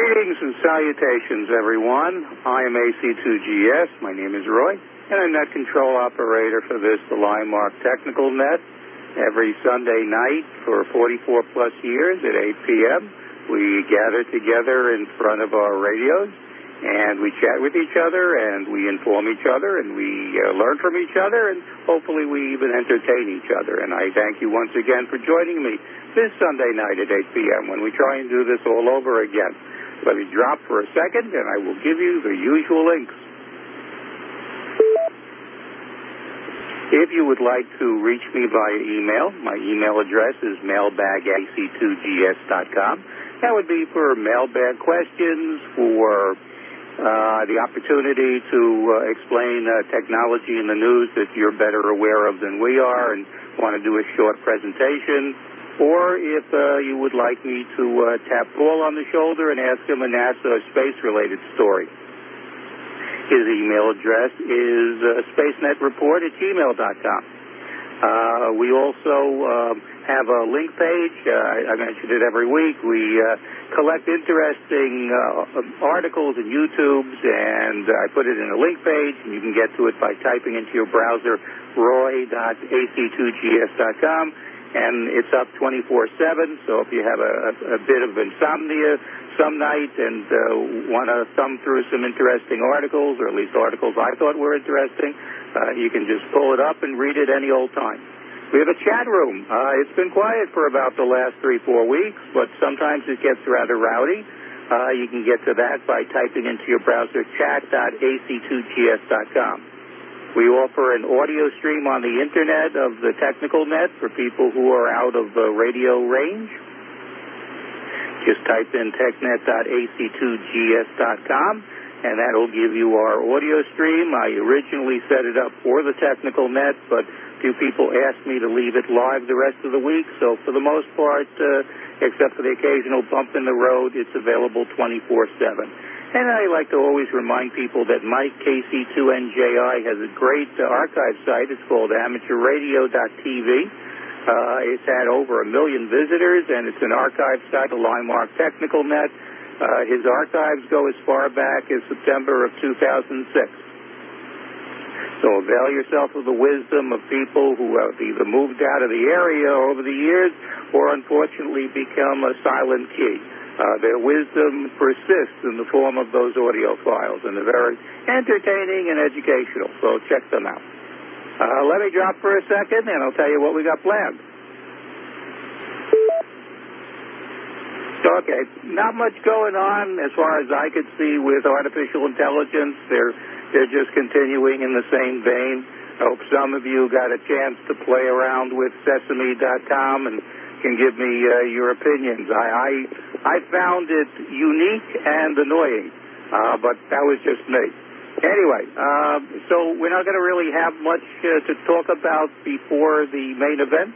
Greetings and salutations, everyone. I am AC2GS. My name is Roy, and I'm Net Control Operator for this, the Linemark Technical Net. Every Sunday night for 44-plus years at 8 p.m., we gather together in front of our radios, and we chat with each other, and we inform each other, and we learn from each other, and hopefully we even entertain each other. And I thank you once again for joining me this Sunday night at 8 p.m. when we try and do this all over again. Let me drop for a second, and I will give you the usual links. If you would like to reach me via email, my email address is mailbag@ac2gs.com. That would be for mailbag questions, for the opportunity to explain technology in the news that you're better aware of than we are and want to do a short presentation. Or if you would like me to tap Paul on the shoulder and ask him a NASA space-related story. His email address is spacenetreport@gmail.com. We also have a link page. I mention it every week. We collect interesting articles and YouTubes, and I put it in a link page, and you can get to it by typing into your browser roy.ac2gs.com. And it's up 24/7, so if you have a bit of insomnia some night and want to thumb through some interesting articles, or at least articles I thought were interesting, you can just pull it up and read it any old time. We have a chat room. It's been quiet for about the last 3-4 weeks, but sometimes it gets rather rowdy. You can get to that by typing into your browser chat.ac2gs.com. We offer an audio stream on the Internet of the Technical Net for people who are out of radio range. Just type in technet.ac2gs.com, and that will give you our audio stream. I originally set it up for the Technical Net, but a few people asked me to leave it live the rest of the week, so for the most part, except for the occasional bump in the road, it's available 24/7. And I like to always remind people that Mike KC2NJI has a great archive site. It's called amateurradio.tv. It's had over 1 million visitors, and it's an archive site, the Linemark Technical Net. His archives go as far back as September of 2006. So avail yourself of the wisdom of people who have either moved out of the area over the years or unfortunately become a silent key. Their wisdom persists in the form of those audio files, and they're very entertaining and educational, so check them out. Let me drop for a second, and I'll tell you what we got planned. Okay, not much going on as far as I could see with artificial intelligence. They're just continuing in the same vein. I hope some of you got a chance to play around with Sesame.com and can give me your opinions. I found it unique and annoying, but that was just me. Anyway, so we're not going to really have much to talk about before the main event.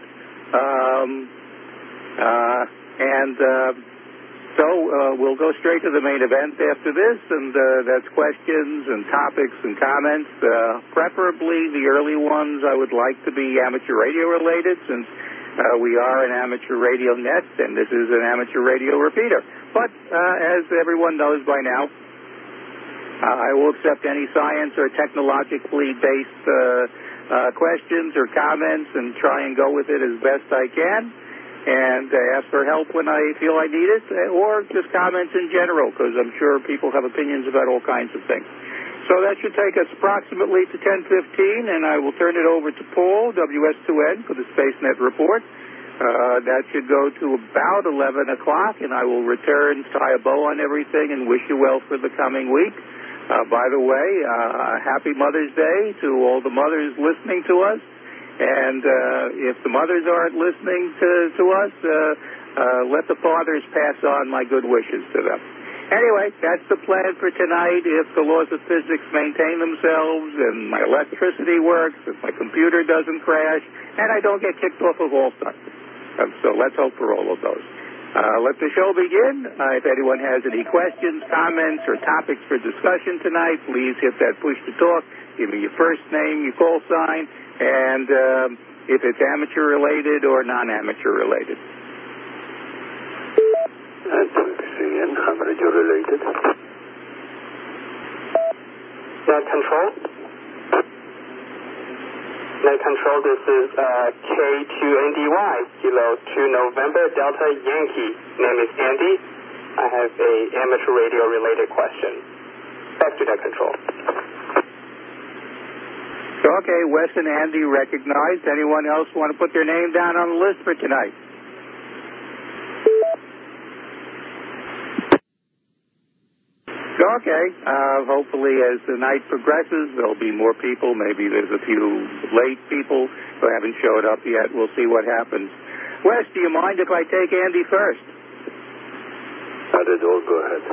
So we'll go straight to the main event after this, and that's questions and topics and comments. Preferably the early ones I would like to be amateur radio related, since we are an amateur radio net, and this is an amateur radio repeater. But as everyone knows by now, I will accept any science or technologically based questions or comments and try and go with it as best I can, and ask for help when I feel I need it, or just comments in general, because I'm sure people have opinions about all kinds of things. So that should take us approximately to 10:15, and I will turn it over to Paul, WS2N, for the SpaceNet report. That should go to about 11 o'clock, and I will return, tie a bow on everything, and wish you well for the coming week. By the way, happy Mother's Day to all the mothers listening to us. And if the mothers aren't listening to us, let the fathers pass on my good wishes to them. Anyway, that's the plan for tonight. If the laws of physics maintain themselves and my electricity works, if my computer doesn't crash, and I don't get kicked off of all sites. So let's hope for all of those. Let the show begin. If anyone has any questions, comments, or topics for discussion tonight, please hit that push to talk. Give me your first name, your call sign, and if it's amateur-related or non-amateur-related. WCN, radio related. Net control. Net control, this is K2NDY, Kilo 2 November, Delta Yankee. Name is Andy. I have a amateur radio related question. Back to net control. Okay, Wes and Andy recognized. Anyone else want to put their name down on the list for tonight? Okay, hopefully as the night progresses, there'll be more people. Maybe there's a few late people who haven't showed up yet. We'll see what happens. Wes, do you mind if I take Andy first? Not at all. Go ahead.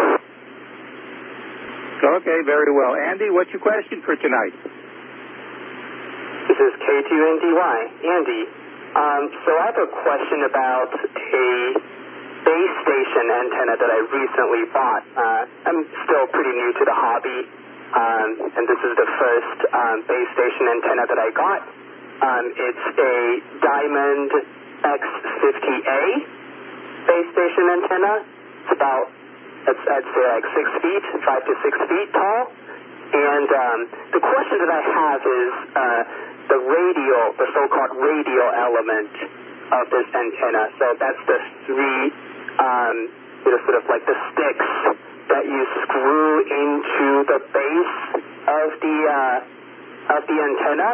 Okay, very well. Andy, what's your question for tonight? This is K2NDY. Andy, so I have a question about a base station antenna that I recently bought. I'm still pretty new to the hobby, and this is the first base station antenna that I got. It's a Diamond X50A base station antenna. It's about, I'd say like 6 feet, 5 to 6 feet tall. And the question that I have is the so-called radial element of this antenna. So that's the three, sort of like the sticks that you screw into the base of the antenna.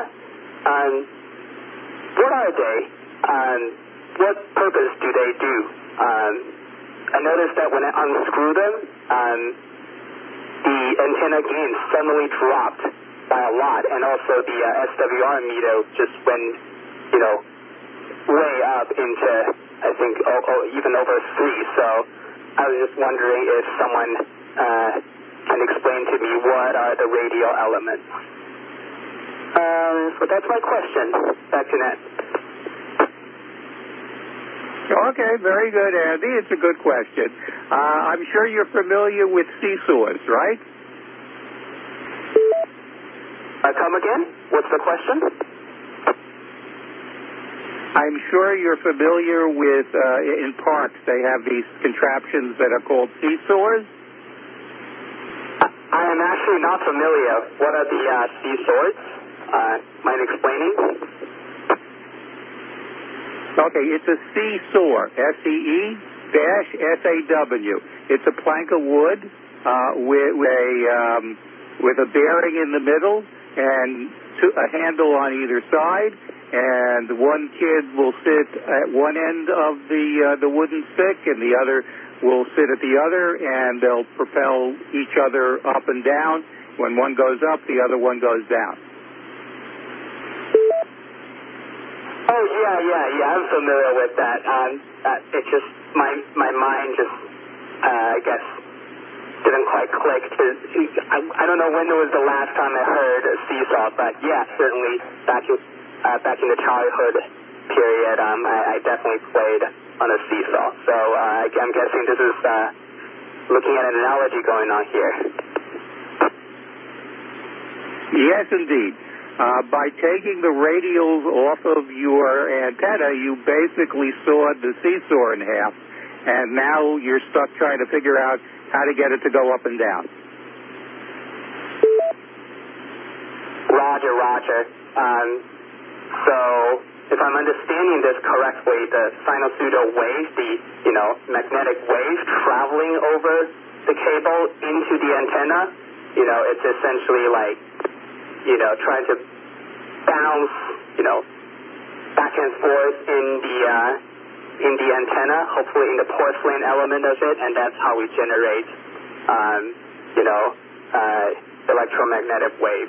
What are they? What purpose do they do? I noticed that when I unscrew them, the antenna gain suddenly dropped by a lot, and also the SWR meter just went, way up into, I think, even over 3. So I was just wondering if someone can explain to me what are the radial elements. So that's my question. Back to Nat. Okay, very good, Andy. It's a good question. I'm sure you're familiar with seesaws, right? Come again? What's the question? I'm sure you're familiar with, in parks, they have these contraptions that are called seesaws. I am actually not familiar. What are the seesaws? Mind explaining? Okay, it's a seesaw, S-E-E-SAW. It's a plank of wood with a bearing in the middle and a handle on either side, and one kid will sit at one end of the wooden stick, and the other will sit at the other, and they'll propel each other up and down. When one goes up, the other one goes down. Oh, yeah, I'm familiar with that. It's just, my mind just, I guess, didn't quite click. I don't know when it was the last time I heard a seesaw, but yeah, certainly back in the childhood period, I definitely played on a seesaw. So I'm guessing this is looking at an analogy going on here. Yes, indeed. By taking the radials off of your antenna, you basically sawed the seesaw in half, and now you're stuck trying to figure out how to get it to go up and down. Roger. So, if I'm understanding this correctly, the sinusoidal wave, the magnetic wave traveling over the cable into the antenna, it's essentially like, trying to bounce, back and forth in the antenna, hopefully in the porcelain element of it, and that's how we generate, electromagnetic waves.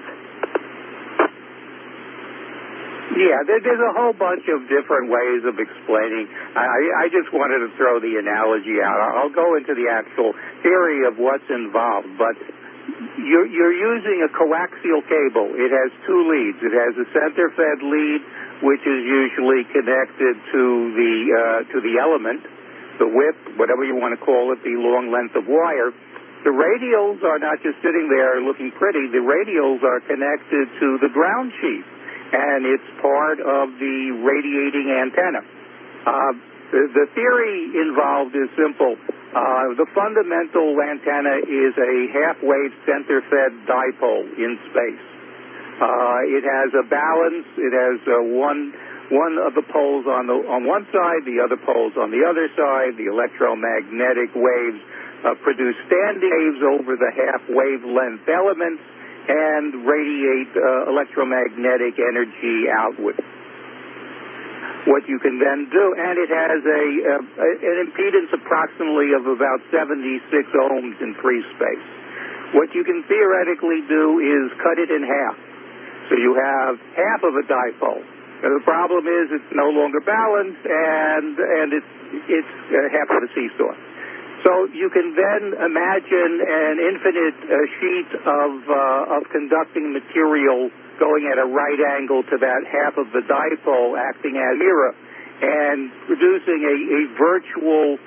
Yeah, there's a whole bunch of different ways of explaining. I just wanted to throw the analogy out. I'll go into the actual theory of what's involved, but you're using a coaxial cable. It has 2 leads. It has a center-fed lead, which is usually connected to the element, the whip, whatever you want to call it, the long length of wire. The radials are not just sitting there looking pretty. The radials are connected to the ground sheet, and it's part of the radiating antenna. The theory involved is simple. The fundamental antenna is a half-wave center-fed dipole in space. It has a balance. It has one of the poles on one side, the other poles on the other side. The electromagnetic waves produce standing waves over the half-wavelength elements and radiate electromagnetic energy outward. What you can then do, and it has an impedance approximately of about 76 ohms in free space. What you can theoretically do is cut it in half. So you have half of a dipole. And the problem is it's no longer balanced, and it's half of a seesaw. So you can then imagine an infinite sheet of conducting material going at a right angle to that half of the dipole, acting as a mirror, and producing a virtual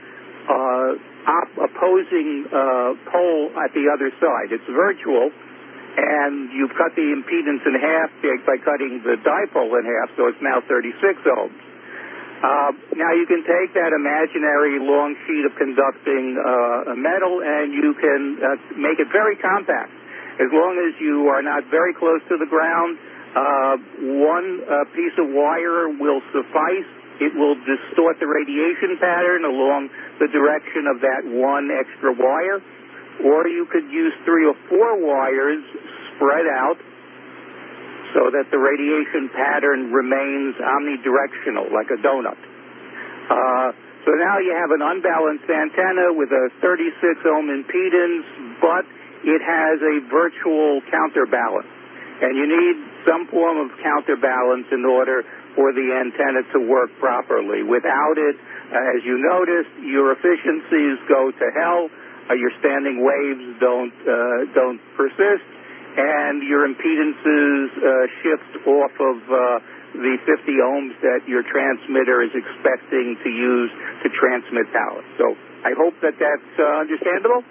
opposing pole at the other side. It's virtual, and you've cut the impedance in half by cutting the dipole in half, so it's now 36 ohms. Now you can take that imaginary long sheet of conducting metal, and you can make it very compact. As long as you are not very close to the ground, one piece of wire will suffice. It will distort the radiation pattern along the direction of that one extra wire. Or you could use 3 or 4 wires spread out so that the radiation pattern remains omnidirectional, like a donut. So now you have an unbalanced antenna with a 36 ohm impedance, but it has a virtual counterbalance. And you need some form of counterbalance in order for the antenna to work properly. Without it, as you noticed, your efficiencies go to hell, your standing waves don't persist, and your impedances shift off of the 50 ohms that your transmitter is expecting to use to transmit power. So I hope that that's understandable.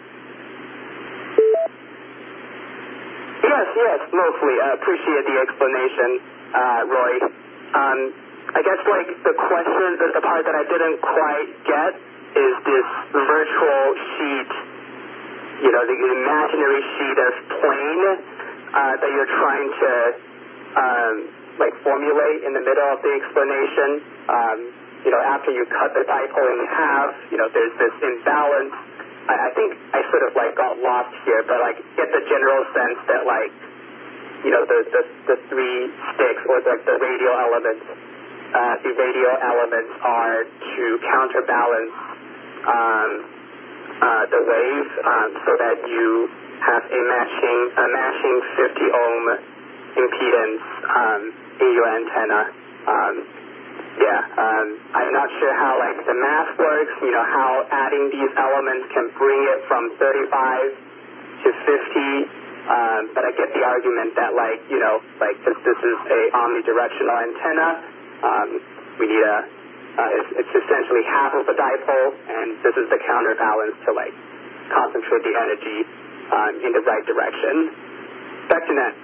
Yes, mostly. I appreciate the explanation, Roy. I guess, like, the question, the part that I didn't quite get is this virtual sheet, the imaginary sheet of plane that you're trying to, formulate in the middle of the explanation. After you cut the dipole in half, there's this imbalance. I think I sort of got lost here, but get the general sense that the 3 sticks or the radio elements, are to counterbalance the wave so that you have a matching 50 ohm impedance in your antenna. I'm not sure how the math works, how adding these elements can bring it from 35 to 50, but I get the argument that this is a omnidirectional antenna, we need it's essentially half of a dipole, and this is the counterbalance to concentrate the energy in the right direction. Back to Nat.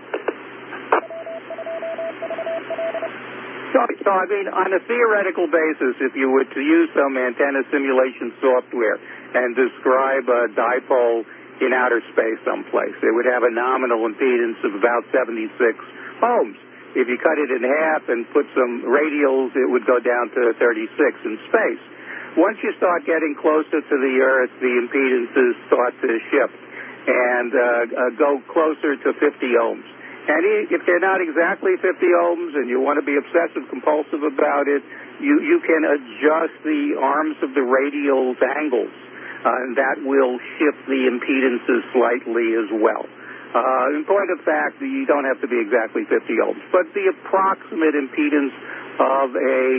So, I mean, on a theoretical basis, if you were to use some antenna simulation software and describe a dipole in outer space someplace, it would have a nominal impedance of about 76 ohms. If you cut it in half and put some radials, it would go down to 36 in space. Once you start getting closer to the Earth, the impedances start to shift and go closer to 50 ohms. And if they're not exactly 50 ohms and you want to be obsessive-compulsive about it, you can adjust the arms of the radials angles, and that will shift the impedances slightly as well. In point of fact, you don't have to be exactly 50 ohms, but the approximate impedance of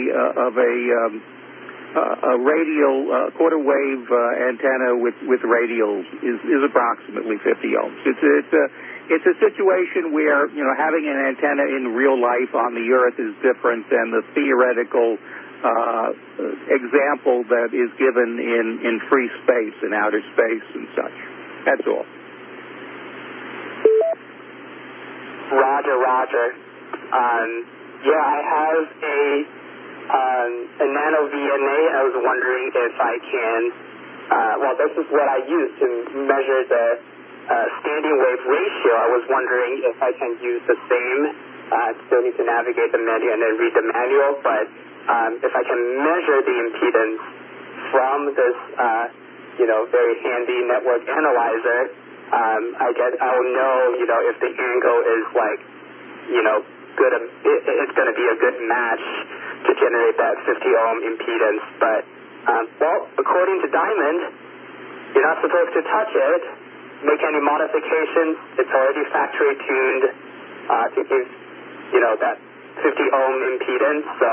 a radial quarter wave antenna with radials is approximately 50 ohms. It's a situation where having an antenna in real life on the Earth is different than the theoretical example that is given in free space, in outer space and such. That's all. Roger. I have a nano VNA. I was wondering if I can well, this is what I use to measure the standing wave ratio. I was wondering if I can use the same. Still need to navigate the menu and then read the manual, but if I can measure the impedance from this, very handy network analyzer, I will know, if the angle is good. It's going to be a good match to generate that 50 ohm impedance. But according to Diamond, you're not supposed to touch it, make any modifications. It's already factory tuned to give, that 50 ohm impedance. So,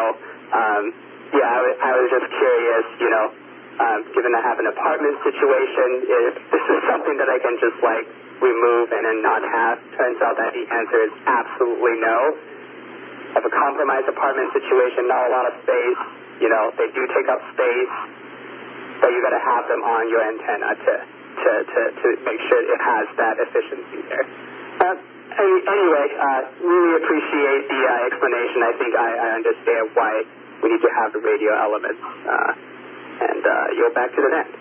I was just curious, given I have an apartment situation, if this is something that I can just remove and then not have. Turns out that the answer is absolutely no. I have a compromised apartment situation, not a lot of space. They do take up space, but you got to have them on your antenna to make sure it has that efficiency there. Anyway, really appreciate the explanation. I think I understand why we need to have the radio elements. And you're back to the net.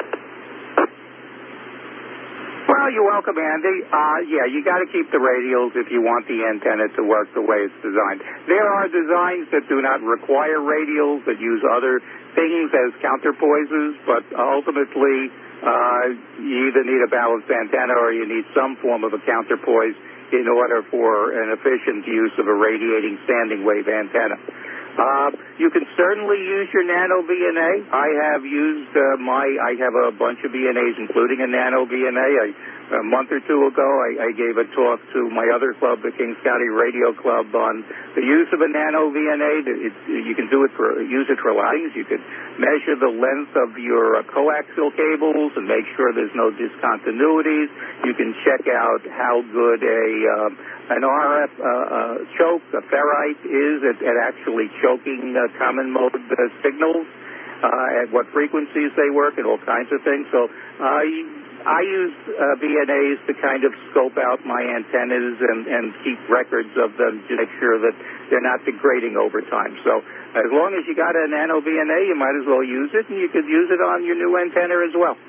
Well, you're welcome, Andy. You got to keep the radials if you want the antenna to work the way it's designed. There are designs that do not require radials, that use other things as counterpoises, but ultimately you either need a balanced antenna or you need some form of a counterpoise in order for an efficient use of a radiating standing wave antenna. You can certainly use your nano VNA. I have used I have a bunch of VNAs, including a nano VNA. A month or two ago, I gave a talk to my other club, the Kings County Radio Club, on the use of a nano VNA. You can use it for a lot of things. You could measure the length of your coaxial cables and make sure there's no discontinuities. You can check out how good an RF choke, a ferrite, is at actually choking common mode signals, at what frequencies they work, and all kinds of things. So I use VNAs to kind of scope out my antennas and keep records of them to make sure that they're not degrading over time. So as long as you got a nano VNA, you might as well use it, and you could use it on your new antenna as well.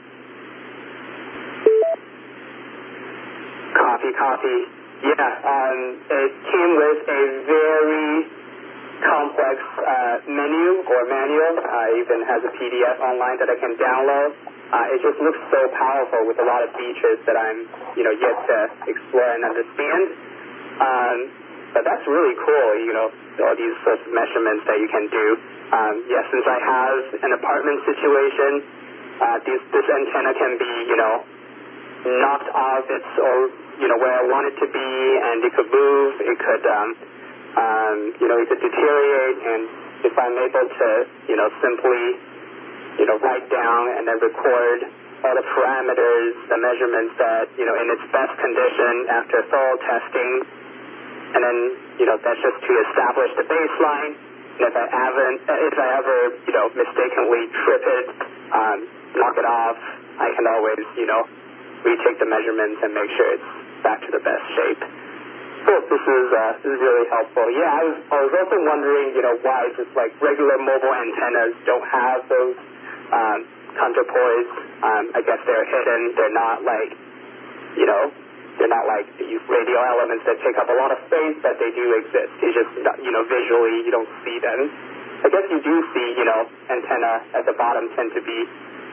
Copy. Yeah, it came with a very complex menu or manual. Even has a PDF online that I can download. It just looks so powerful with a lot of features that I'm, yet to explore and understand. But that's really cool, all these sorts of measurements that you can do. Since I have an apartment situation, this antenna can be, knocked off its where I want it to be, and it could move, it could, it could deteriorate, and if I'm able to, simply, write down and then record all the parameters, the measurements that, in its best condition after thorough testing, and then, that's just to establish the baseline, and if I ever, mistakenly trip it, knock it off, I can always, retake the measurements and make sure it's back to the best shape. Cool. This is really helpful. Yeah, I was also wondering, why just regular mobile antennas don't have those counterpoise. I guess they're hidden. They're not they're not like these radio elements that take up a lot of space, but they do exist. You just, visually you don't see them. I guess you do see, antenna at the bottom tend to be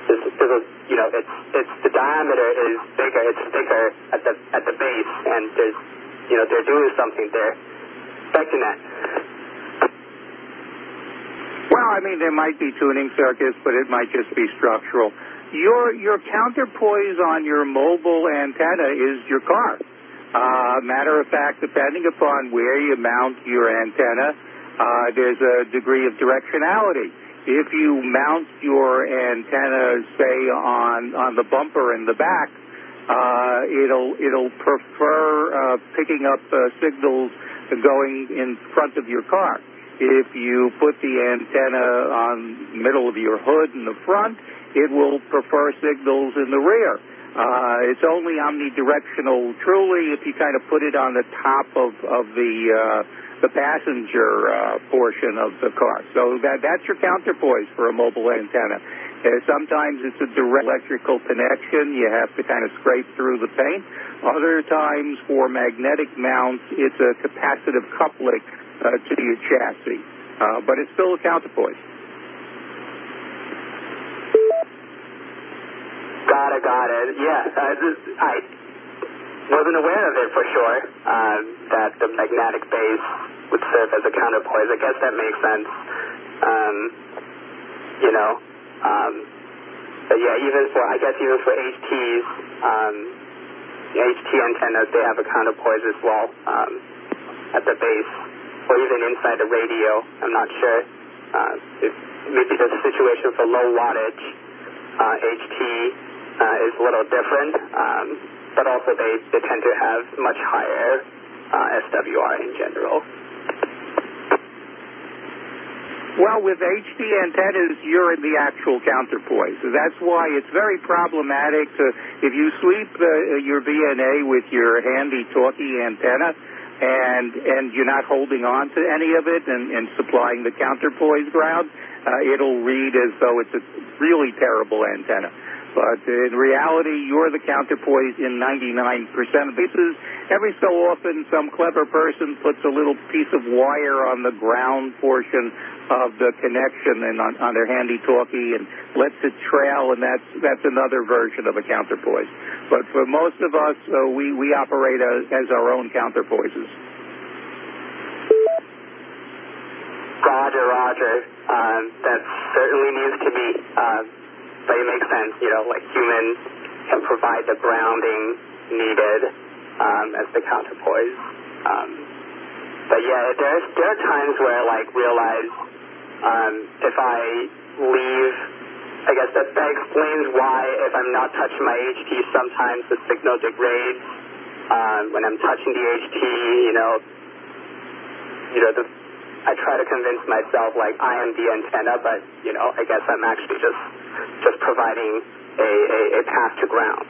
it's the diameter is bigger. It's thicker at the base, and there's, they're doing something there. Back to that. Well, I mean, there might be tuning circuits, but it might just be structural. Your counterpoise on your mobile antenna is your car. Matter of fact, depending upon where you mount your antenna, there's a degree of directionality. If you mount your antenna, say, on the bumper in the back, it'll prefer picking up signals going in front of your car. If you put the antenna on the middle of your hood in the front, it will prefer signals in the rear. It's only omnidirectional, truly, if you kind of put it on the top of the passenger portion of the car. So that's your counterpoise for a mobile antenna. Sometimes it's a direct electrical connection. You have to kind of scrape through the paint. Other times, for magnetic mounts, it's a capacitive coupling to your chassis. But it's still a counterpoise. Got it. Yeah, I wasn't aware of it for sure, that the magnetic base would serve as a counterpoise. I guess that makes sense. But yeah, even for HTs, HT antennas, they have a counterpoise as well at the base, or even inside the radio. I'm not sure if maybe there's a situation for low wattage. HT is a little different, but also they tend to have much higher SWR in general. Well, with HT antennas, you're in the actual counterpoise. So that's why it's very problematic if you sweep your VNA with your handy talkie antenna and you're not holding on to any of it and supplying the counterpoise ground, it'll read as though it's a really terrible antenna. But in reality, you're the counterpoise in 99% of cases. Every so often, some clever person puts a little piece of wire on the ground portion of the connection and on their handy talkie and lets it trail, and that's another version of a counterpoise. But for most of us, we operate as our own counterpoises. Roger. That certainly needs to be, but it makes sense, like humans can provide the grounding needed as the counterpoise. But yeah, there are times where I realize if I leave, I guess that explains why if I'm not touching my HT, sometimes the signal degrades. When I'm touching the HT, I try to convince myself I am the antenna, but I guess I'm actually just providing a path to ground.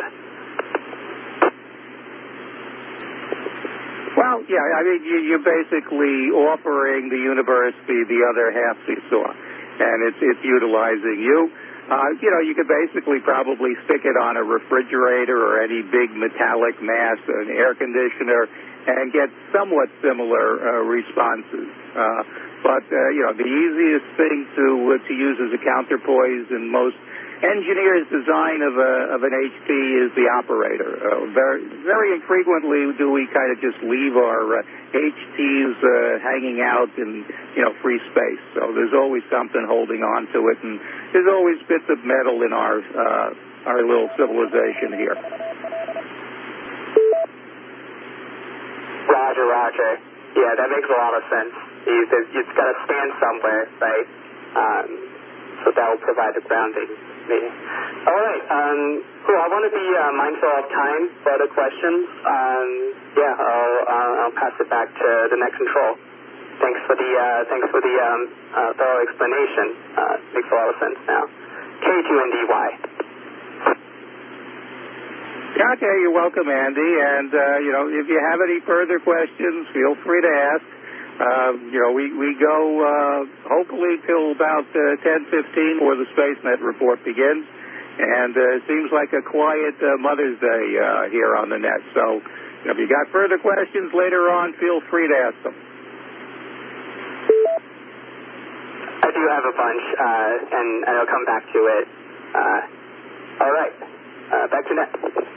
Well, yeah, I mean, you're basically offering the universe the other half seesaw, and it's utilizing you. You could basically probably stick it on a refrigerator or any big metallic mass, an air conditioner, and get somewhat similar responses. But the easiest thing to use as a counterpoise in most engineers' design of an HT is the operator. Very infrequently do we kind of just leave our HTs hanging out in free space. So there's always something holding on to it, and there's always bits of metal in our little civilization here. Roger. Yeah, that makes a lot of sense. It's got to stand somewhere, right? So that will provide the grounding. All right. Cool. I want to be mindful of time for other questions. I'll pass it back to the net control. Thanks for the thorough explanation. Makes a lot of sense now. K2NDY. Okay, you're welcome, Andy. And if you have any further questions, feel free to ask. We go hopefully till about 10:15 before the SpaceNet report begins, and it seems like a quiet Mother's Day here on the net. So if you got further questions later on, feel free to ask them. I do have a bunch, and I'll come back to it. All right, back to net.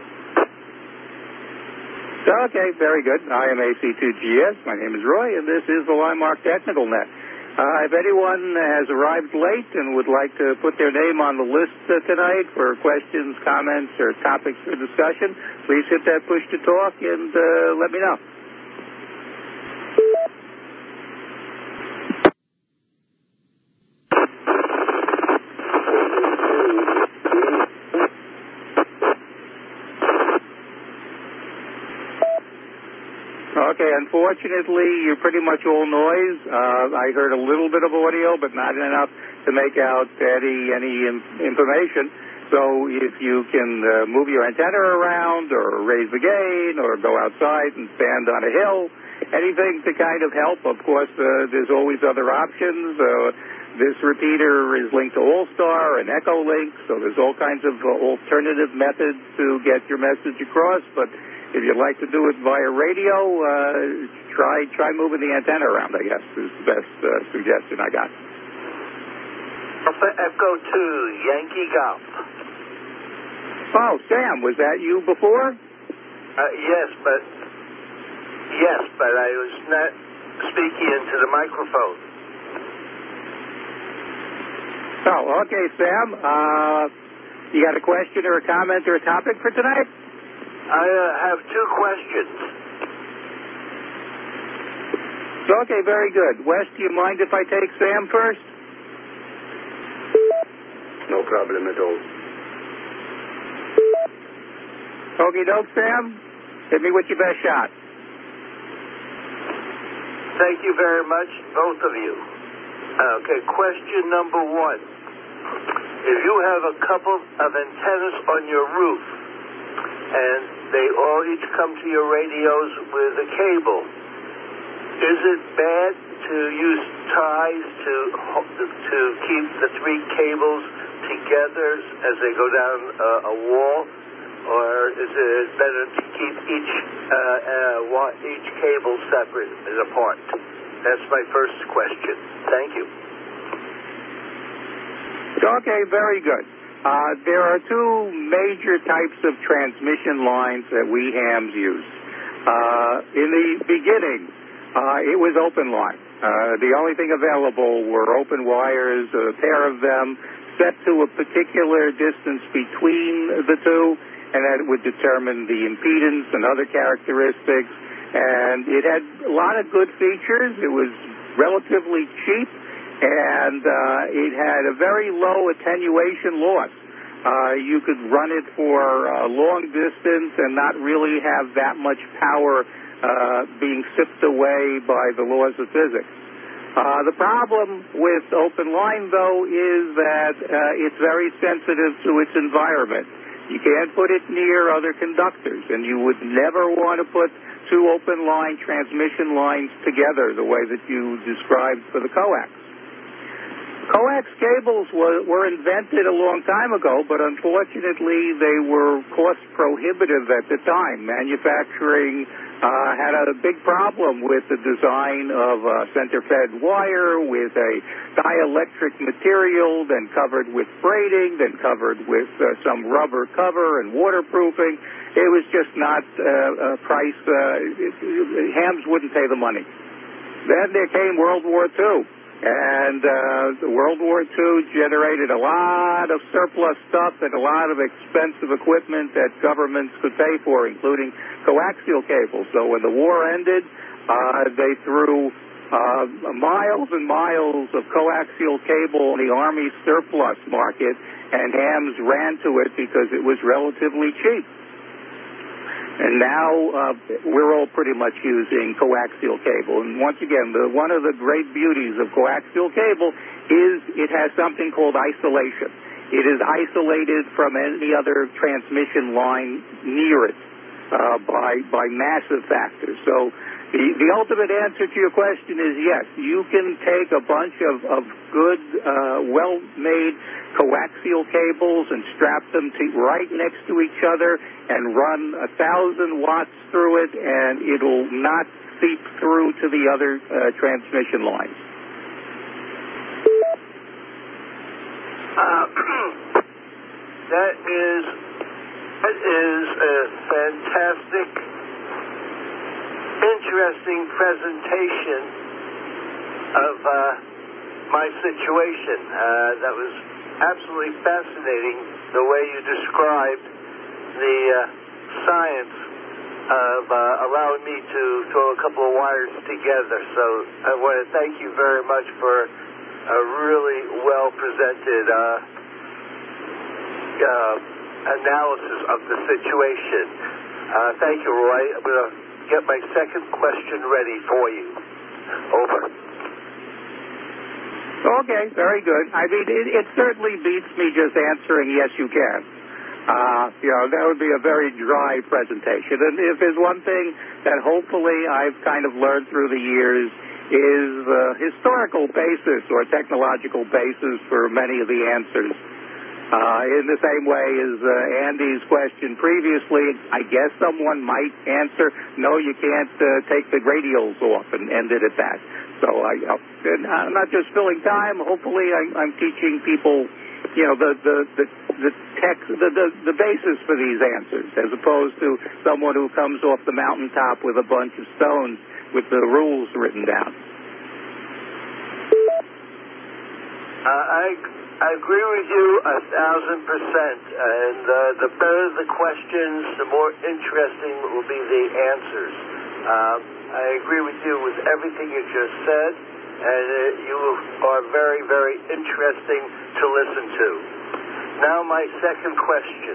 Okay, very good. I am AC2GS. My name is Roy, and this is the Linemark Technical Net. If anyone has arrived late and would like to put their name on the list tonight for questions, comments, or topics for discussion, please hit that push to talk and let me know. Okay, unfortunately, you're pretty much all noise. I heard a little bit of audio, but not enough to make out any information. So if you can move your antenna around or raise the gain or go outside and stand on a hill, anything to kind of help. Of course, there's always other options. This repeater is linked to All-Star and Echolink, so there's all kinds of alternative methods to get your message across. But if you'd like to do it via radio, try moving the antenna around, I guess, is the best suggestion I got. Alpha Echo 2, Yankee Golf. Oh, Sam, was that you before? Yes, but I was not speaking into the microphone. Oh, okay, Sam. You got a question or a comment or a topic for tonight? I have two questions. Okay, very good. Wes, do you mind if I take Sam first? No problem at all. Okie doke, Sam. Hit me with your best shot. Thank you very much, both of you. Okay, question number one. If you have a couple of antennas on your roof, and they all each come to your radios with a cable, is it bad to use ties to keep the three cables together as they go down a wall? Or is it better to keep each cable separate and apart? That's my first question. Thank you. Okay, very good. There are two major types of transmission lines that we hams use. In the beginning, it was open line. The only thing available were open wires, a pair of them set to a particular distance between the two, and that would determine the impedance and other characteristics. And it had a lot of good features. It was relatively cheap, and it had a very low attenuation loss. You could run it for a long distance and not really have that much power being sipped away by the laws of physics. The problem with open line, though, is that it's very sensitive to its environment. You can't put it near other conductors, and you would never want to put two open line transmission lines together the way that you described for the coax. Coax cables were invented a long time ago, but unfortunately they were cost prohibitive at the time. Manufacturing had a big problem with the design of a center-fed wire with a dielectric material, then covered with braiding, then covered with some rubber cover and waterproofing. It was just not a price. Hams wouldn't pay the money. Then there came World War II. And World War II generated a lot of surplus stuff and a lot of expensive equipment that governments could pay for, including coaxial cables. So when the war ended, they threw miles and miles of coaxial cable in the Army surplus market, and hams ran to it because it was relatively cheap. And now we're all pretty much using coaxial cable. And once again, one of the great beauties of coaxial cable is it has something called isolation. It is isolated from any other transmission line near it by massive factors. So the ultimate answer to your question is yes, you can take a bunch of good, well-made coaxial cables and strap them right next to each other and run 1,000 watts through it, and it'll not seep through to the other transmission lines. That is a fantastic, interesting presentation of my situation. That was absolutely fascinating, the way you described the science of allowing me to throw a couple of wires together. So I want to thank you very much for a really well-presented analysis of the situation. Thank you, Roy. I'm going to get my second question ready for you. Over. Okay, very good. I mean, it certainly beats me just answering yes, you can. That would be a very dry presentation. And if there's one thing that hopefully I've kind of learned through the years is the historical basis or technological basis for many of the answers. In the same way as Andy's question previously, I guess someone might answer, no, you can't take the radials off, and end it at that. So I'm not just filling time. Hopefully I'm teaching people, the basis for these answers, as opposed to someone who comes off the mountaintop with a bunch of stones with the rules written down. I agree with you 1,000%. And the better the questions, the more interesting will be the answers. I agree with you with everything you just said, and you are very, very interesting to listen to. Now my second question.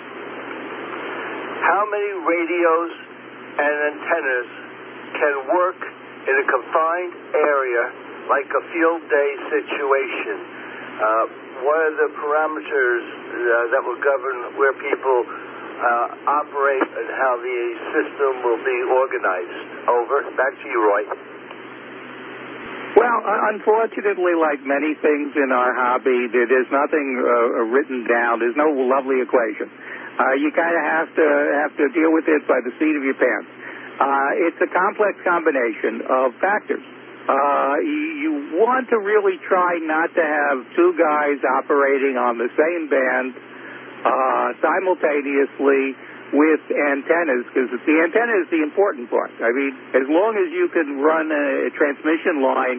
How many radios and antennas can work in a confined area like a field day situation? What are the parameters that will govern where people operate and how the system will be organized? Over. Back to you, Roy. Well, unfortunately, like many things in our hobby, there's nothing written down. There's no lovely equation. You kind of have to deal with it by the seat of your pants. It's a complex combination of factors. You want to really try not to have two guys operating on the same band simultaneously with antennas, because the antenna is the important part. I mean, as long as you can run a transmission line,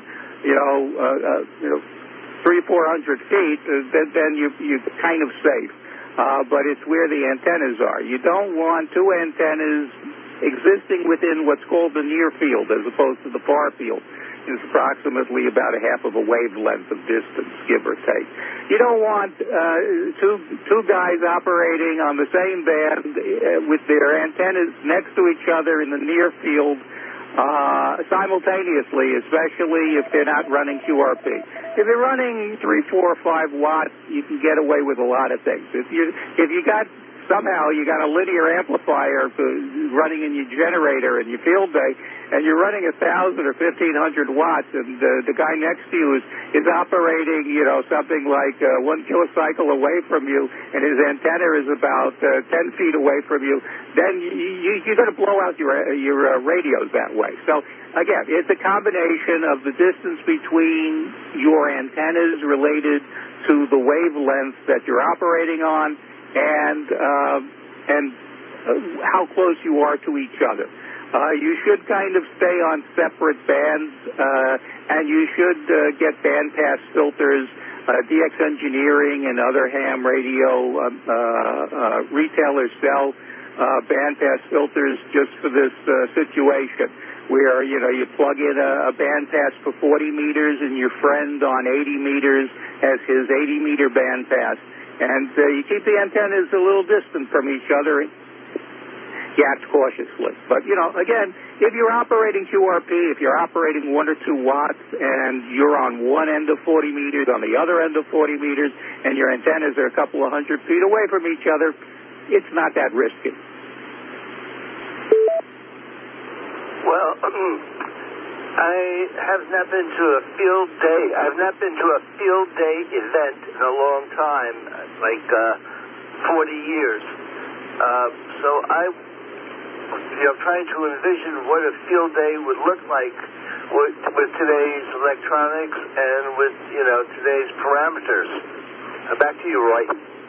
300-400 feet, then you're kind of safe. But it's where the antennas are. You don't want two antennas existing within what's called the near field as opposed to the far field. It's approximately about a half of a wavelength of distance, give or take. You don't want two guys operating on the same band with their antennas next to each other in the near field simultaneously, especially if they're not running QRP. If they're running 3, 4, 5 watts, you can get away with a lot of things. If you got somehow you got a linear amplifier running in your generator in your field day, and you're running 1,000 or 1,500 watts, and the guy next to you is operating, something like 1 kilocycle away from you, and his antenna is about 10 feet away from you, then you're going to blow out your radios that way. So again, it's a combination of the distance between your antennas related to the wavelengths that you're operating on, and how close you are to each other. You should kind of stay on separate bands, and you should get bandpass filters. DX Engineering and other ham radio retailers sell bandpass filters just for this situation, where you plug in a bandpass for 40 meters, and your friend on 80 meters has his 80-meter bandpass. And you keep the antennas a little distant from each other. You act cautiously. But, again, if you're operating QRP, if you're operating 1 or 2 watts, and you're on one end of 40 meters, on the other end of 40 meters, and your antennas are a couple of 100 feet away from each other, it's not that risky. Well, I have not been to a field day. I've not been to a field day event in a long time, like 40 years. So I'm trying to envision what a field day would look like with today's electronics and with today's parameters. Back to you, Roy.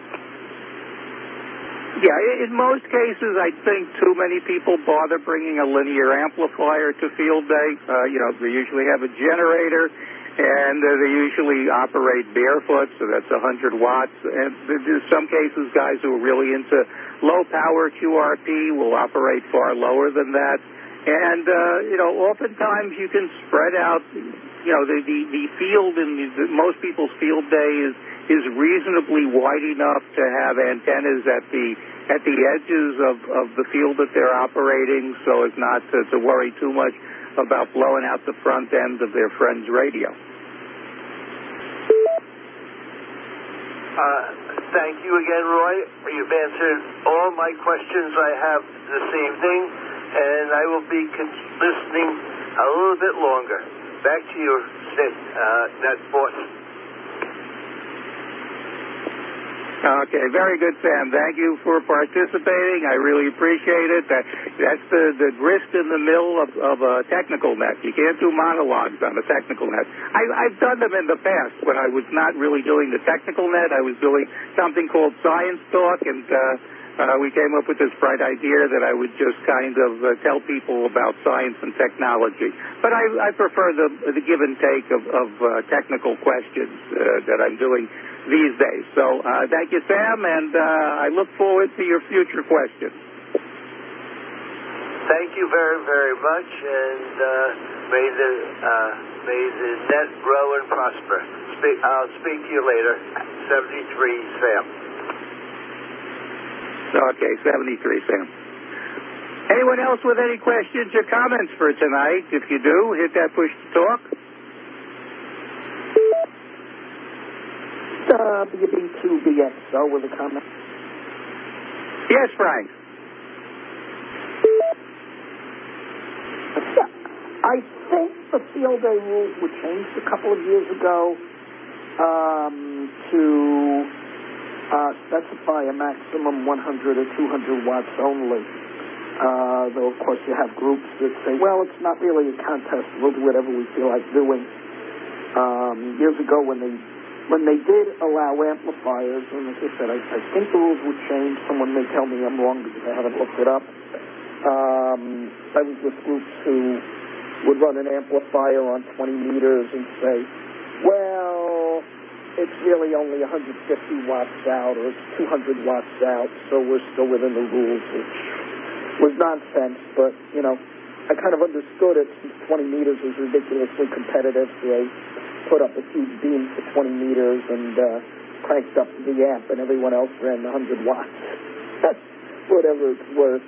Yeah, in most cases, I think too many people bother bringing a linear amplifier to field day. They usually have a generator, and they usually operate barefoot, so that's 100 watts. And in some cases, guys who are really into low-power QRP will operate far lower than that. And, oftentimes you can spread out, the field in most people's field day is reasonably wide enough to have antennas at the edges of the field that they're operating, so as not to worry too much about blowing out the front end of their friend's radio. Thank you again, Roy. You've answered all my questions I have this evening, and I will be listening a little bit longer. back to your that force. Okay, very good, Sam. Thank you for participating. I really appreciate it. That's the grist in the mill of a technical net. You can't do monologues on a technical net. I've done them in the past when I was not really doing the technical net. I was doing something called Science Talk, and we came up with this bright idea that I would just kind of tell people about science and technology. But I prefer the give and take of technical questions that I'm doing these days. So thank you, Sam, and I look forward to your future questions. Thank you very, very much, and may the net grow and prosper. I'll speak to you later. 73, Sam. Okay, 73, Sam. Anyone else with any questions or comments for tonight? If you do, hit that push to talk. WB2BXO with a comment. Yes, Frank. I think the field day rules were changed a couple of years ago to specify a maximum 100 or 200 watts only. Though, of course, you have groups that say, well, it's not really a contest. We'll do whatever we feel like doing. Years ago when they did allow amplifiers, and as I said, I think the rules would change. Someone may tell me I'm wrong because I haven't looked it up. I was with groups who would run an amplifier on 20 meters and say, well, it's really only 150 watts out or it's 200 watts out, so we're still within the rules, which was nonsense. But, you know, I kind of understood it since 20 meters was ridiculously competitive, so they put up a huge beam for 20 meters and cranked up the amp, and everyone else ran 100 watts. Whatever it's worth.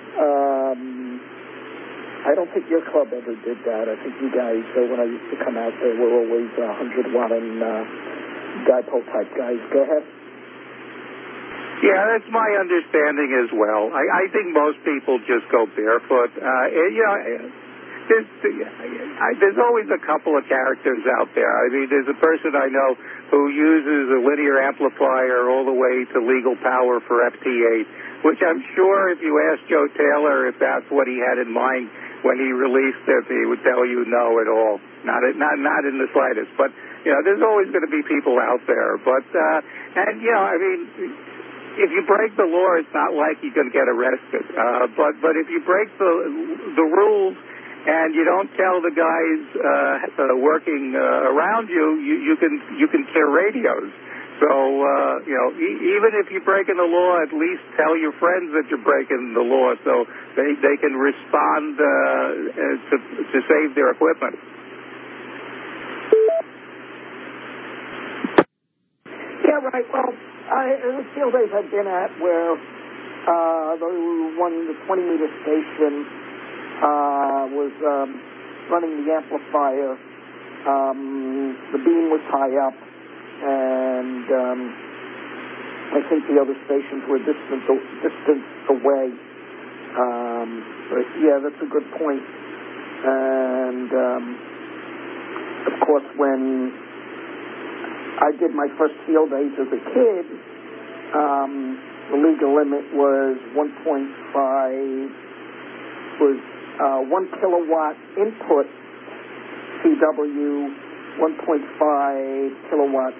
I don't think your club ever did that. I think you guys, when I used to come out there, were always 100 watt and dipole type guys. Go ahead. Yeah, that's my understanding as well. I think most people just go barefoot. You know, there's always a couple of characters out there. I mean, there's a person I know who uses a linear amplifier all the way to legal power for FT8, which I'm sure if you ask Joe Taylor if that's what he had in mind when he released it, he would tell you no at all. Not in the slightest. But, you know, there's always going to be people out there. But, and, you know, I mean, if you break the law, it's not like you're going to get arrested. But if you break the rules and you don't tell the guys working around you, you can tear radios. So you know, even if you're breaking the law, at least tell your friends that you're breaking the law, so they can respond to save their equipment. Yeah, right. Well, the field days I've been at where the 20-meter station was running the amplifier. The beam was high up, and I think the other stations were distance away. But yeah, that's a good point. And of course, when I did my first field days as a kid, the legal limit was 1 kilowatt input CW, 1.5 kilowatts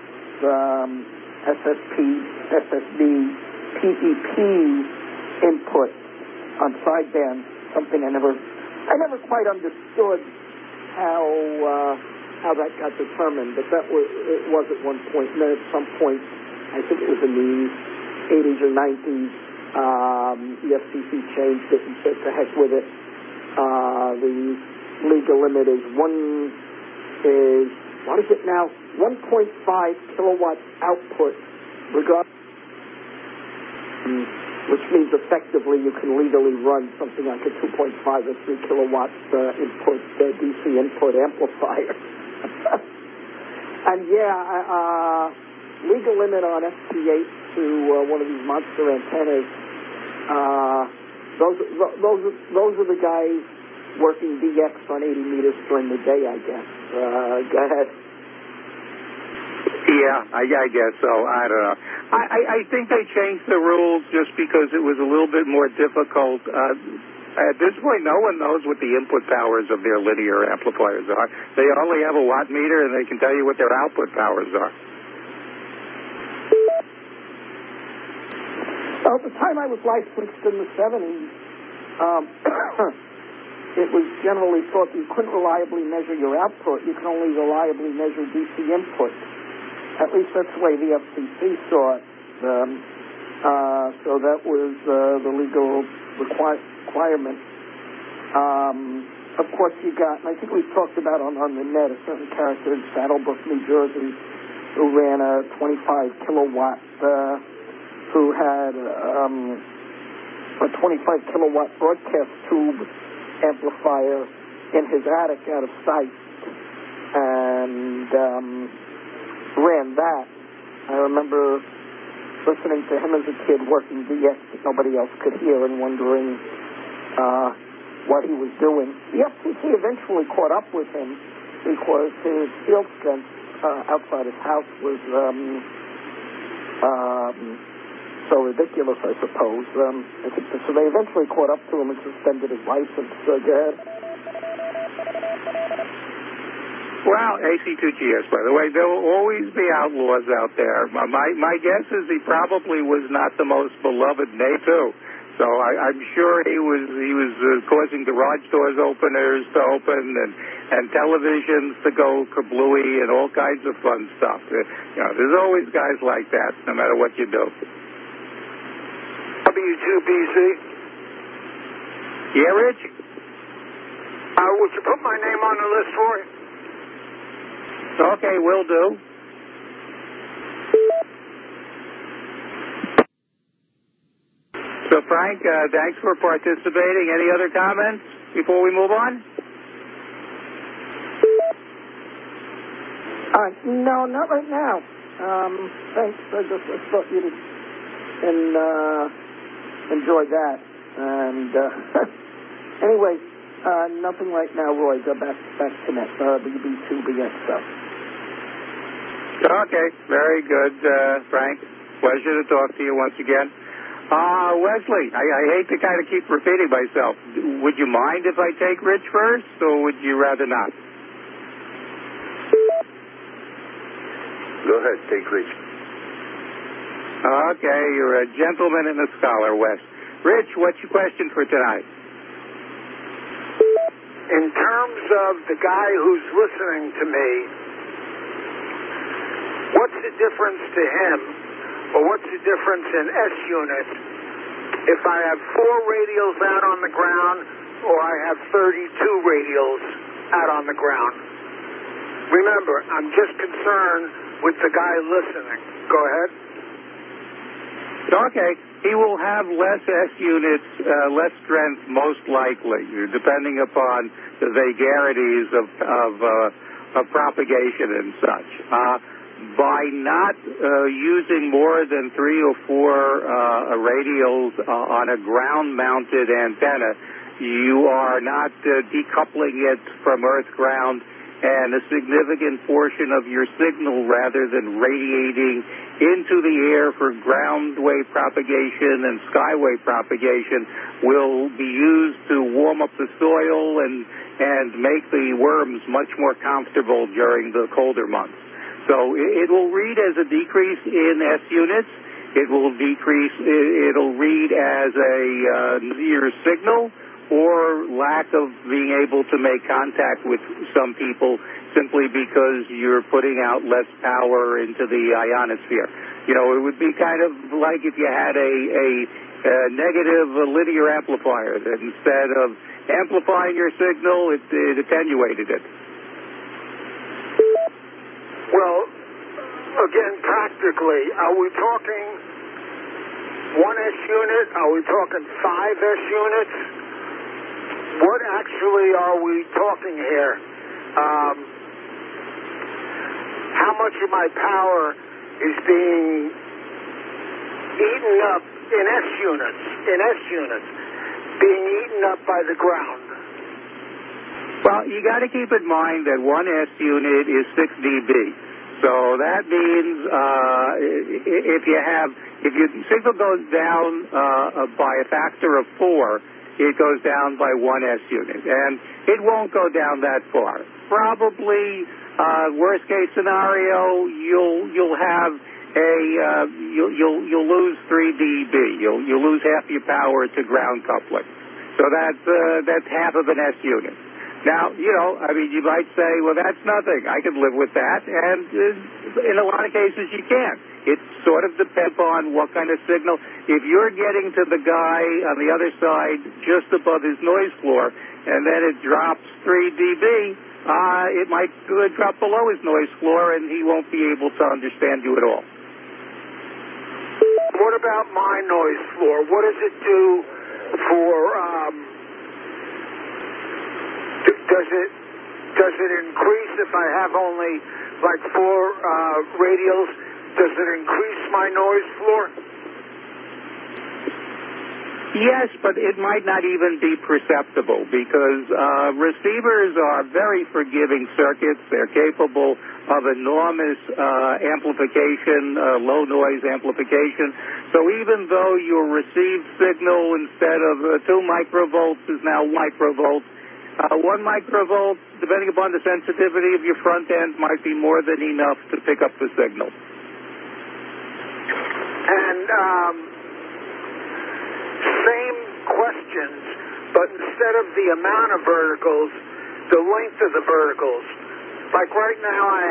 SSD, PEP input on sideband. Something I never quite understood how that got determined, but it was at one point. And then at some point, I think it was in the 80s or 90s, the FCC changed it and said to heck with it. The legal limit is what is it now? 1.5 kilowatts output, which means effectively you can legally run something like a 2.5 or 3 kilowatts input DC input amplifier. And yeah, legal limit on FT8 to one of these monster antennas. Those are the guys working DX on 80 meters during the day, I guess. Go ahead. Yeah, I guess so. I don't know. I think they changed the rules just because it was a little bit more difficult. At this point, no one knows what the input powers of their linear amplifiers are. They only have a watt meter, and they can tell you what their output powers are. Well, at the time I was licensed in the 70s, it was generally thought you couldn't reliably measure your output. You can only reliably measure DC input. At least that's the way the FCC saw it. So that was the legal requirement. Of course, you got, and I think we've talked about on the net, a certain character in Saddlebrook, New Jersey, who ran a 25 kilowatt, who had a 25 kilowatt broadcast tube amplifier in his attic out of sight, and ran that. I remember listening to him as a kid working DX that nobody else could hear and wondering what he was doing. The FCC eventually caught up with him because his field strength outside his house was so ridiculous, I suppose. I think so they eventually caught up to him and suspended his license. Go ahead. Well, AC2GS, by the way, there will always be outlaws out there. My guess is he probably was not the most beloved name, too. So I'm sure he was causing garage doors openers to open and televisions to go kablooey and all kinds of fun stuff. There's always guys like that, no matter what you do. W2BZ. Yeah, Rich? Would you put my name on the list for you? Okay, will do. So, Frank, thanks for participating. Any other comments before we move on? No, not right now. Thanks. I thought you'd enjoy that. And anyway, nothing right now, Roy. Go back to net. WB2BX stuff. Okay, very good, Frank. Pleasure to talk to you once again. Wesley, I hate to kind of keep repeating myself. Would you mind if I take Rich first, or would you rather not? Go ahead, take Rich. Okay, you're a gentleman and a scholar, Wes. Rich, what's your question for tonight? In terms of the guy who's listening to me, what's the difference to him, or what's the difference in S unit if I have 4 radials out on the ground or I have 32 radials out on the ground? Remember, I'm just concerned with the guy listening. Go ahead. Okay. He will have less S units, less strength, most likely, depending upon the vagaries of propagation and such. By not using more than 3 or 4 radials on a ground-mounted antenna, you are not decoupling it from Earth-ground, and a significant portion of your signal, rather than radiating into the air for ground wave propagation and skywave propagation, will be used to warm up the soil and make the worms much more comfortable during the colder months. So it will read as a decrease in S units. It'll read as a near signal, or lack of being able to make contact with some people simply because you're putting out less power into the ionosphere. It would be kind of like if you had a negative linear amplifier that instead of amplifying your signal, it attenuated it. Well, again, practically, are we talking 1 S unit? Are we talking 5 S units? What actually are we talking here? How much of my power is being eaten up in S units, being eaten up by the ground? Well, you got to keep in mind that 1 S unit is 6 dB. So that means if your signal goes down by a factor of 4, it goes down by 1 S unit, and it won't go down that far. Probably worst case scenario, you'll have you'll lose 3 dB. You'll lose half your power to ground coupling. So that's half of an S unit. Now, you might say, well, that's nothing. I can live with that, and in a lot of cases you can. It sort of depends on what kind of signal. If you're getting to the guy on the other side just above his noise floor, and then it drops 3 dB, it might drop below his noise floor, and he won't be able to understand you at all. What about my noise floor? What does it do for... Does it increase if I have only like 4 radials? Does it increase my noise floor? Yes, but it might not even be perceptible because receivers are very forgiving circuits. They're capable of enormous amplification, low noise amplification. So even though your received signal instead of 2 microvolts is now 1 microvolt, 1 microvolt, depending upon the sensitivity of your front end, might be more than enough to pick up the signal. And same questions, but instead of the amount of verticals, the length of the verticals. Like right now I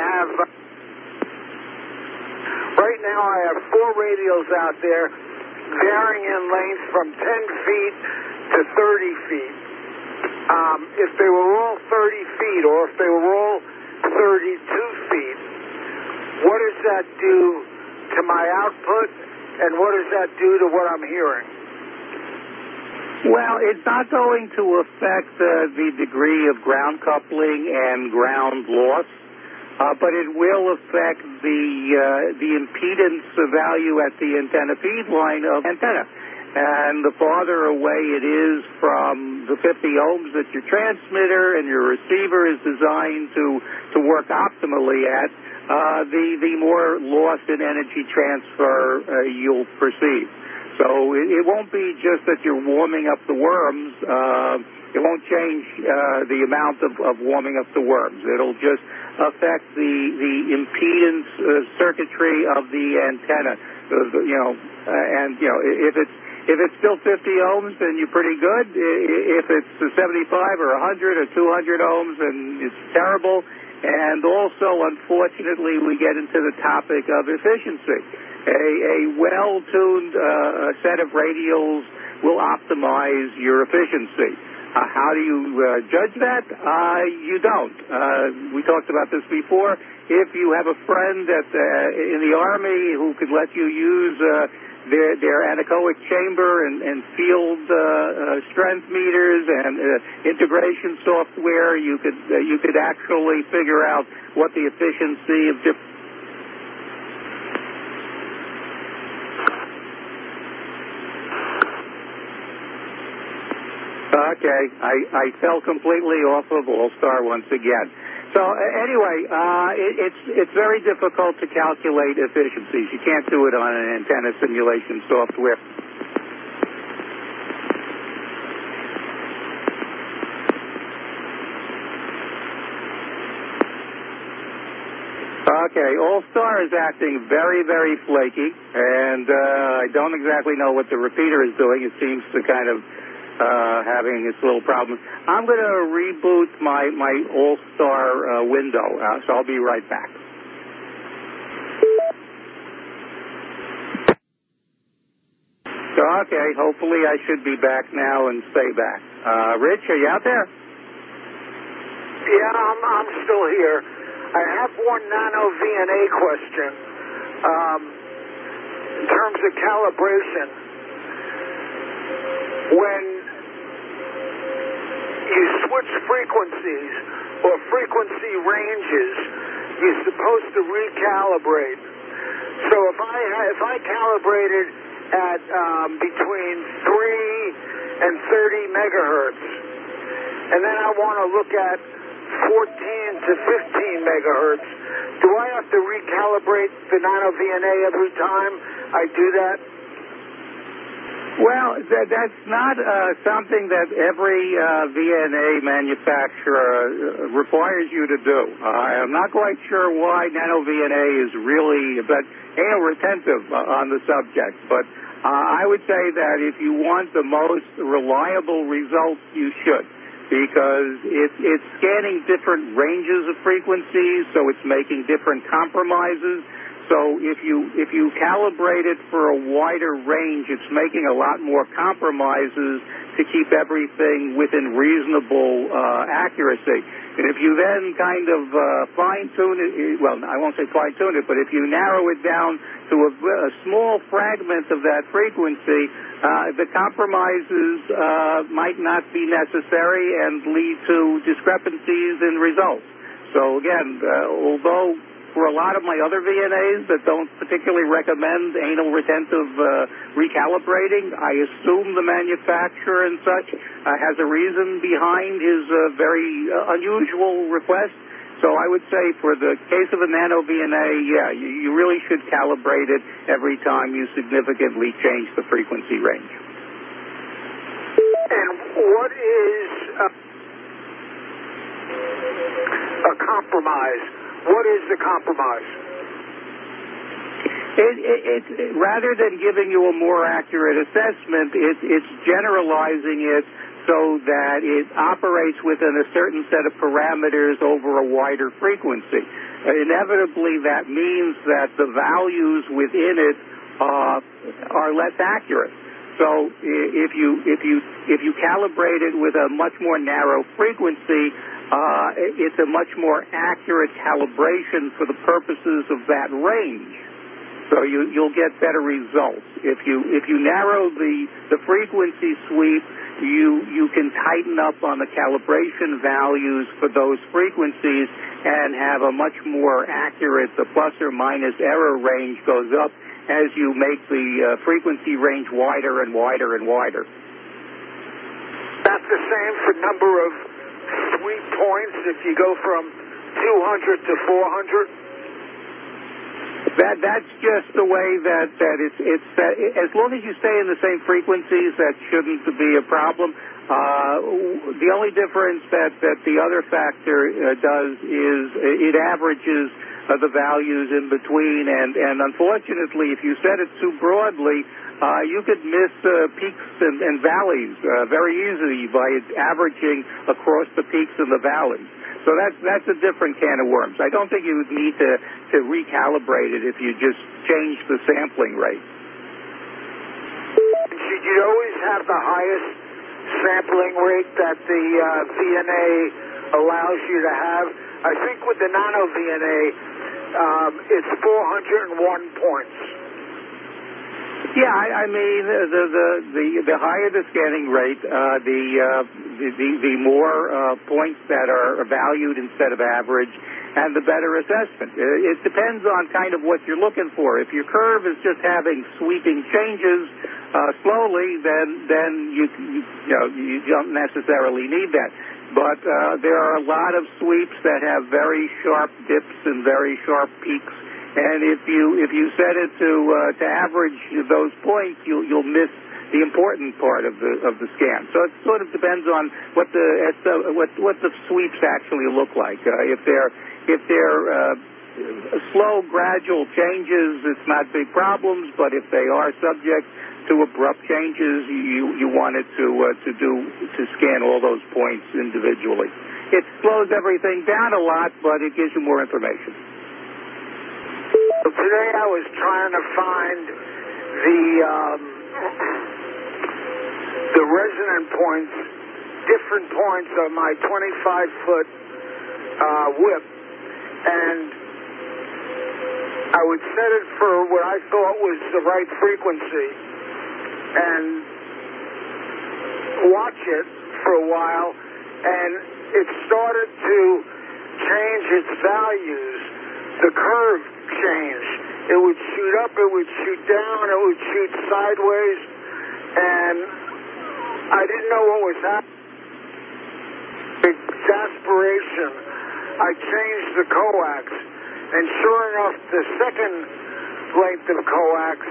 have 4 radials out there varying in length from 10 feet to 30 feet. If they were all 30 feet or if they were all 32 feet, what does that do to my output and what does that do to what I'm hearing? Well, it's not going to affect the degree of ground coupling and ground loss, but it will affect the impedance value at the antenna feed line of antenna. And the farther away it is from the 50 ohms that your transmitter and your receiver is designed to work optimally at, the more loss in energy transfer you'll perceive. So it won't be just that you're warming up the worms. It won't change the amount of warming up the worms. It'll just affect the impedance circuitry of the antenna. If it's still 50 ohms, then you're pretty good. If it's 75 or 100 or 200 ohms, then it's terrible. And also, unfortunately, we get into the topic of efficiency. A well-tuned set of radials will optimize your efficiency. How do you judge that? You don't. We talked about this before. If you have a friend in the Army who could let you use their anechoic chamber and field strength meters and integration software, you could actually figure out what the efficiency of different. Okay, I fell completely off of All-Star once again. So anyway, it's very difficult to calculate efficiencies. You can't do it on an antenna simulation software. Okay, All-Star is acting very, very flaky, and I don't exactly know what the repeater is doing. It seems to kind of having its little problem. I'm going to reboot my All-Star window, so I'll be right back. So, okay, hopefully I should be back now and stay back. Rich, are you out there? Yeah, I'm still here. I have one nano VNA question. In terms of calibration, when you switch frequencies or frequency ranges, you're supposed to recalibrate. So if I calibrated at between 3 and 30 megahertz, and then I want to look at 14 to 15 megahertz. Do I have to recalibrate the nano VNA every time I do that? Well, that's not something that every VNA manufacturer requires you to do. I'm not quite sure why nano VNA is really anal retentive on the subject, but I would say that if you want the most reliable results, you should, because it's scanning different ranges of frequencies, so it's making different compromises. So if you calibrate it for a wider range, it's making a lot more compromises to keep everything within reasonable accuracy. And if you then kind of fine-tune it, well, I won't say fine-tune it, but if you narrow it down to a small fragment of that frequency, the compromises might not be necessary and lead to discrepancies in results. So again, although for a lot of my other VNAs that don't particularly recommend anal retentive recalibrating, I assume the manufacturer and such has a reason behind his very unusual request. So I would say for the case of a nano VNA, yeah, you really should calibrate it every time you significantly change the frequency range. And what is a compromise? What is the compromise? Rather than giving you a more accurate assessment, it's generalizing it so that it operates within a certain set of parameters over a wider frequency. Inevitably, that means that the values within it are less accurate. So if you calibrate it with a much more narrow frequency, it's a much more accurate calibration for the purposes of that range. So you'll get better results. If you narrow the frequency sweep, you can tighten up on the calibration values for those frequencies and have a much more accurate, the plus or minus error range goes up as you make the frequency range wider and wider and wider. That's the same for number of sweep points if you go from 200 to 400? That's just the way that it's as long as you stay in the same frequencies, that shouldn't be a problem. The only difference that the other factor does is it averages the values in between, and unfortunately, if you set it too broadly, you could miss peaks and valleys very easily by averaging across the peaks and the valleys. So that's a different can of worms. I don't think you would need to recalibrate it if you just change the sampling rate. Should you always have the highest sampling rate that the VNA allows you to have? I think with the nano VNA, it's 401 points. Yeah, I mean the higher the scanning rate, the more points that are valued instead of average, and the better assessment. It depends on kind of what you're looking for. If your curve is just having sweeping changes slowly, then you don't necessarily need that. But there are a lot of sweeps that have very sharp dips and very sharp peaks. And if you set it to average those points, you'll miss the important part of the scan. So it sort of depends on what the sweeps actually look like. If they're slow, gradual changes, it's not big problems. But if they are subject to abrupt changes, you want it to scan all those points individually. It slows everything down a lot, but it gives you more information. Today I was trying to find the resonant points, different points on my 25-foot whip, and I would set it for what I thought was the right frequency and watch it for a while, and it started to change its values. The curve changed. It would shoot up, it would shoot down, it would shoot sideways, and I didn't know what was happening. exasperation, I changed the coax, and sure enough, the second length of coax,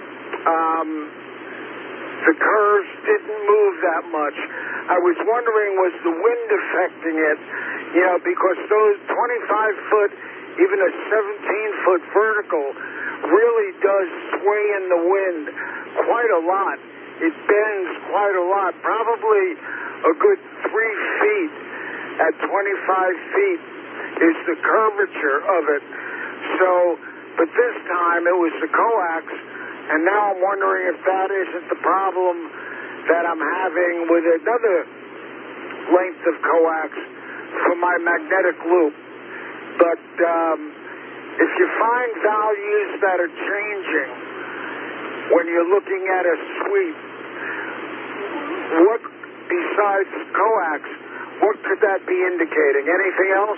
the curves didn't move that much. I was wondering, was the wind affecting it? You know, because those 25-foot, even a 17-foot vertical really does sway in the wind quite a lot. It bends quite a lot, probably a good 3 feet at 25 feet is the curvature of it. So, but this time it was the coax, and now I'm wondering if that isn't the problem that I'm having with another length of coax for my magnetic loop. But if you find values that are changing when you're looking at a sweep, what besides coax, what could that be indicating? Anything else?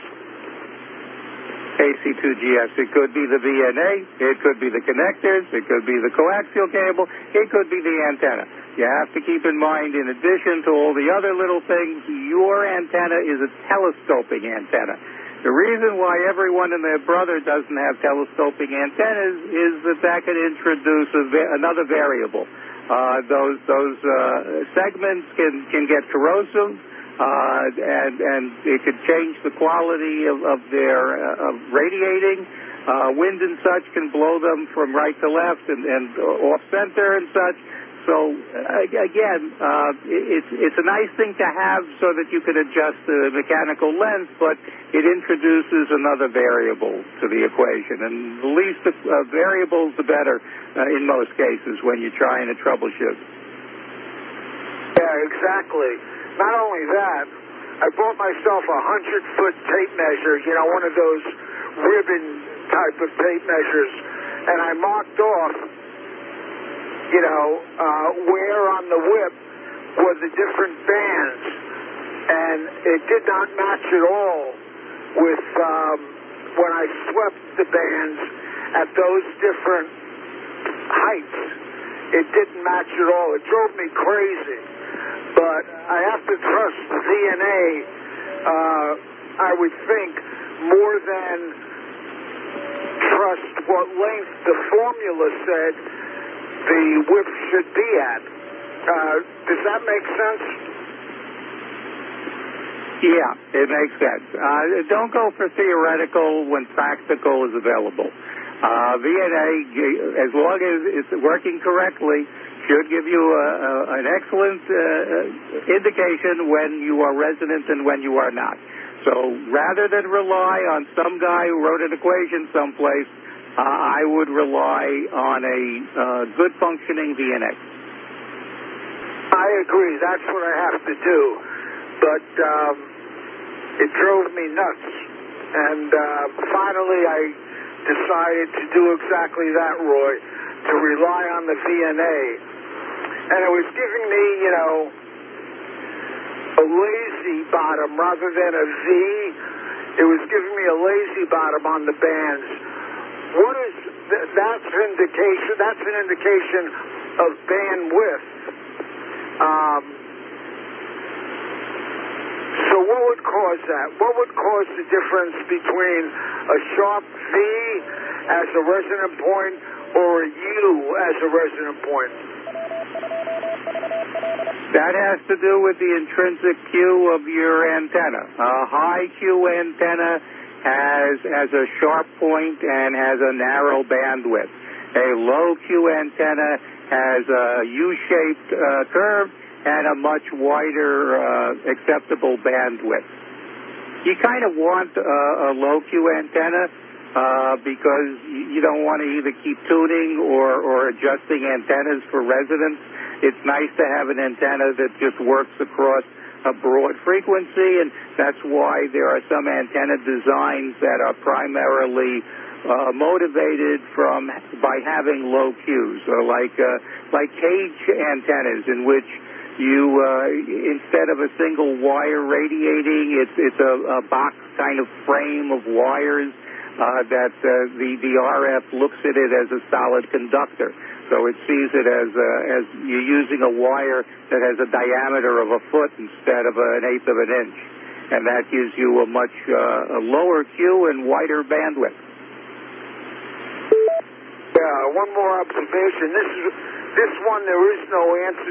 AC2GS. It could be the VNA, it could be the connectors, it could be the coaxial cable, it could be the antenna. You have to keep in mind, in addition to all the other little things, your antenna is a telescoping antenna. The reason why everyone and their brother doesn't have telescoping antennas is that could introduce another variable. Those segments can get corrosive. And it could change the quality of their radiating. Wind and such can blow them from right to left and off center and such. So again, it's a nice thing to have so that you can adjust the mechanical length, but it introduces another variable to the equation. And the least variables, the better in most cases when you're trying to troubleshoot. Yeah, exactly. Not only that, I bought myself a 100-foot tape measure, you know, one of those ribbon type of tape measures, and I marked off, you know, where on the whip were the different bands, and it did not match at all with when I swept the bands at those different heights. It didn't match at all. It drove me crazy. But I have to trust the VNA, I would think, more than trust what length the formula said the whip should be at. Does that make sense? Yeah, it makes sense. Don't go for theoretical when practical is available. VNA, as long as it's working correctly, should give you an excellent indication when you are resident and when you are not. So rather than rely on some guy who wrote an equation someplace, I would rely on a good functioning VNA. I agree. That's what I have to do. But it drove me nuts. And finally I decided to do exactly that, Roy, to rely on the VNA. And it was giving me, you know, a lazy bottom rather than a V. It was giving me a lazy bottom on the bands. What is that's an indication? That's an indication of bandwidth. So what would cause that? What would cause the difference between a sharp V as a resonant point or a U as a resonant point? That has to do with the intrinsic Q of your antenna. A high Q antenna has a sharp point and has a narrow bandwidth. A low Q antenna has a U-shaped curve and a much wider acceptable bandwidth. You kind of want a low Q antenna because you don't want to either keep tuning or adjusting antennas for resonance. It's nice to have an antenna that just works across a broad frequency, and that's why there are some antenna designs that are primarily motivated by having low Qs, or like cage antennas, in which you instead of a single wire radiating, it's a box kind of frame of wires that the RF looks at it as a solid conductor. So it sees it as you're using a wire that has a diameter of a foot instead of an eighth of an inch. and that gives you a much lower Q and wider bandwidth. Yeah, one more observation. This one, there is no answer